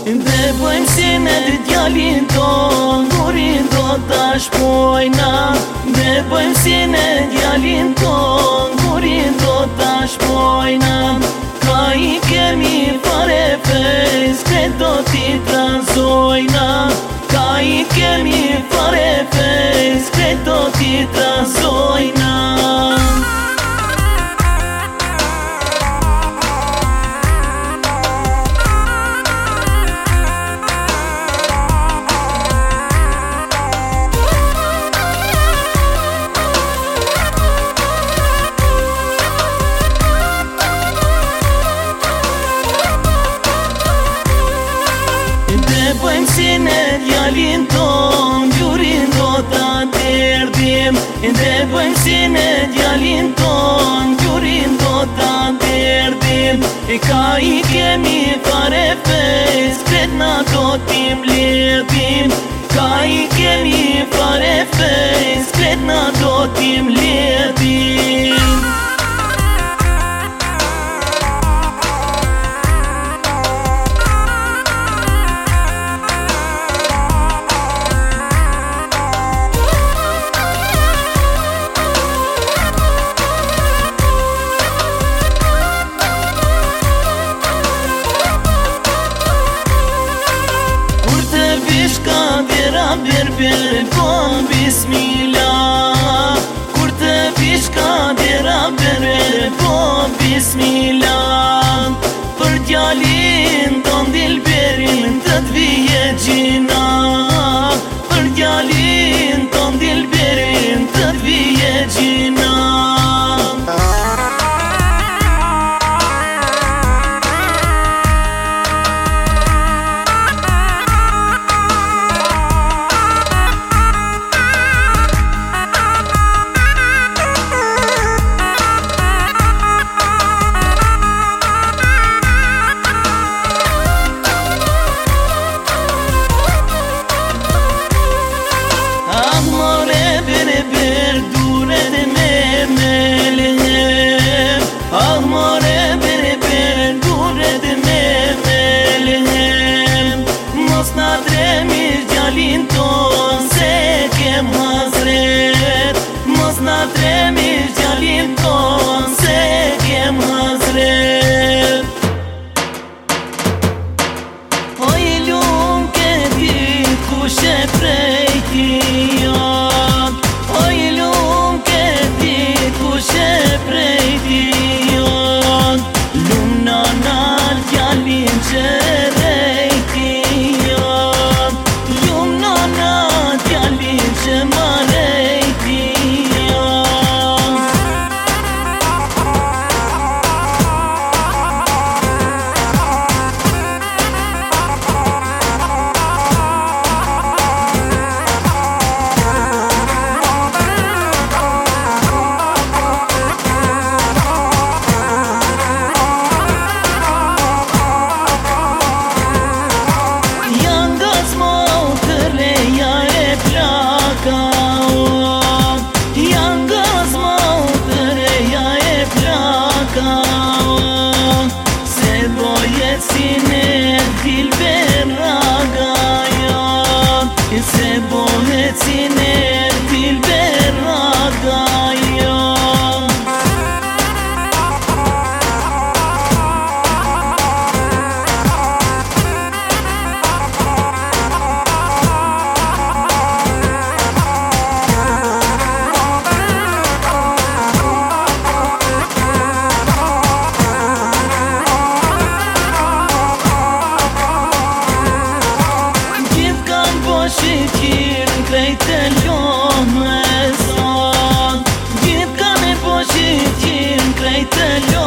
Dhe bëjmë si me djalin ton, kurin do t'a shpojna. Dhe bëjmë si me djalin ton, kurin do t'a shpojna. Ka i kemi fare fejs, kret do t'i transojna. Ka i kemi fare fejs, kret do t'i transojna. Bëjmë si në djalin ton, gjurin do t'a derdim. Dhe bëjmë si në djalin ton, gjurin do t'a derdim. Ka i kemi fare fejs, kret na do t'i mbledhim. Ka i kemi fare fejs, kret na do t'i mbledhim. Berber, bon bismillah. Kur të vish ka dera berber, bon bismillah. Për djalin ton dilberin të t'vije gjina. Për djalin ton dilberin të t'vije gjina. Djalin ton se kem hazret, mos na tremish djalin ton se kem hazret. Oj lum ke dit kush e prejti jot. Oj lum ke dit kush e prejti jot. Lum nana djalin që se bohet si ne dilber raga jo. Krejt e lom me son, gjithë ka me po shqyqin, krejt e lom.